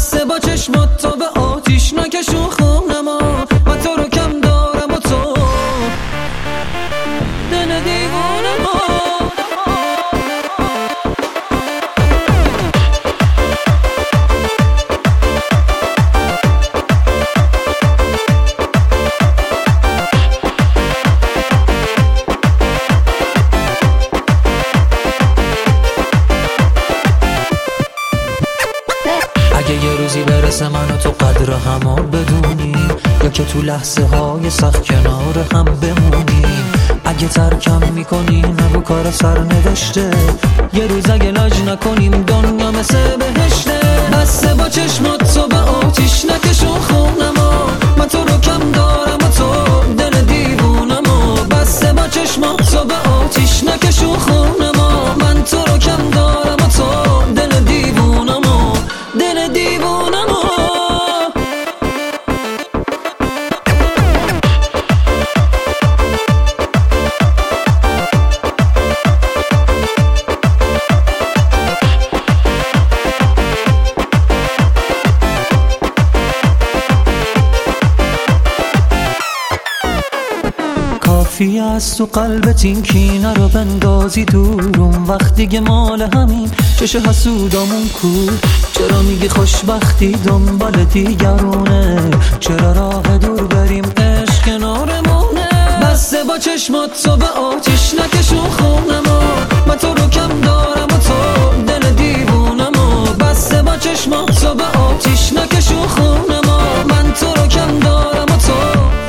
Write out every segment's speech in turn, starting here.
بسته با چشمات تا به آتیش نکشون خونم و تو رو کم دارم و تو دل دیوونم اگه یه روزی برسه من و تو قدر همو بدونیم، یا که تو لحظه های سخت کنار هم بمونیم. اگه ترکم میکنی نگو کار سرنوشته، یه روز اگه لاج نکنیم دنیا مثل بهشته. بسته با چشمات تو به آتیش نکشون خونم من تو رو کم دارم و تو دل دیوونم بسته با چشمات تو به آتیش نکشون خونم من تو رو کم دارم و تو دل دیوونم دل دیوونم کافی است تو قلبت این کینه رو بندازی دورم، وقتی که مال همین چش حسودامون کو. چرا میگی خوشبختی دنبال دیگرونه، چرا راه دور بریم عشق کنارمونه. بسته با چشمات تو به آتیش نکشون خونم من تو رو کم دارم و تو دل دیوونم بسته با چشمات تو به آتیش نکشون خونم من تو رو کم دارم و تو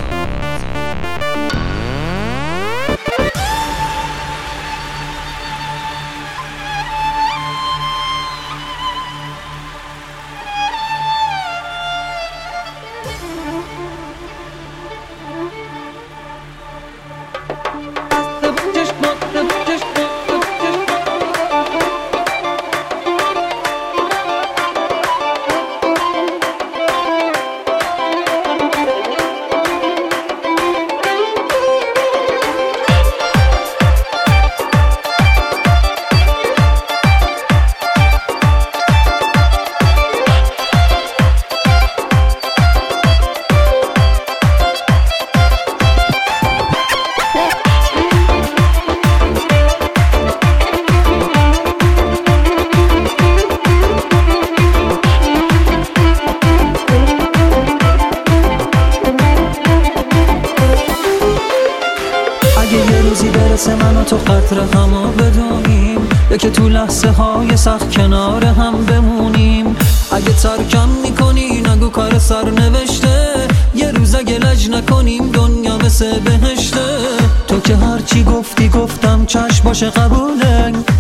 برسه من و تو قدر همو بدونیم، یا که تو لحظه های سخت کنار هم بمونیم. اگه ترکم میکنی نگو کار سرنوشته، یه روز اگه لج نکنیم دنیا مثل بهشته. تو که هرچی گفتی گفتم چشم باشه قبوله،